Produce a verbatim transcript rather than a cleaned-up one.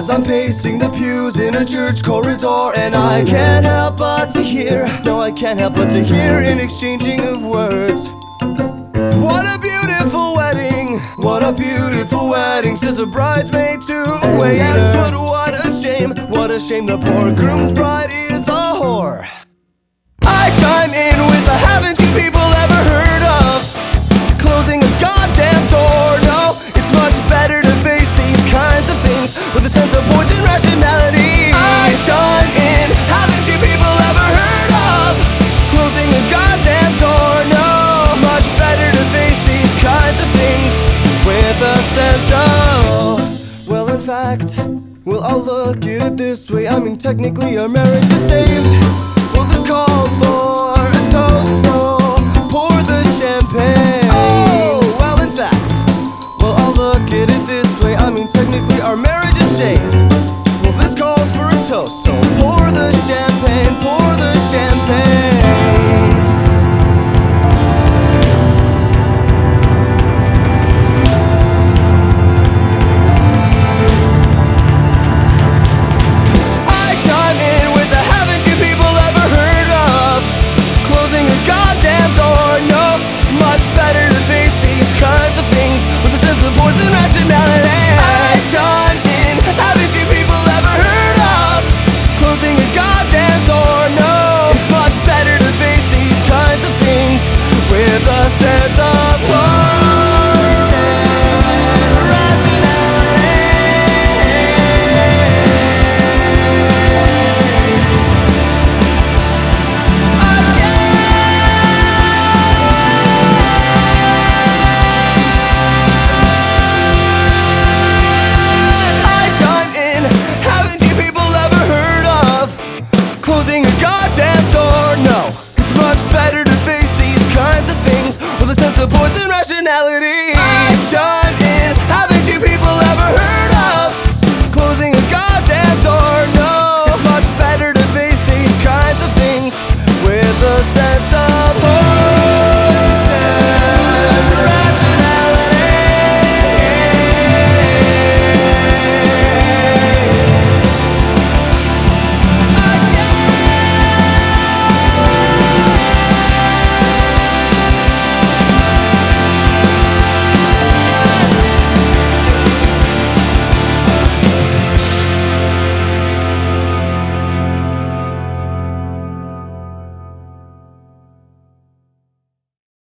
as I'm pacing the pews in a church corridor, and I can't help but to hear, no I can't help but to hear an exchanging of words. What a beautiful wedding, what a beautiful wedding, says a bridesmaid to a waiter. Yes, but what a shame, what a shame the poor groom's bride is a whore. I chime in with a haven't you people ever heard of closing a goddamn door? No, it's much better to face these kinds of things with a sense of poison rationality. I chime in, haven't you people ever heard of closing a goddamn door? No, much better to face these kinds of things with a sense of, well in fact, well I'll look at it this way, I mean technically our marriage is saved. Well this calls for a toast.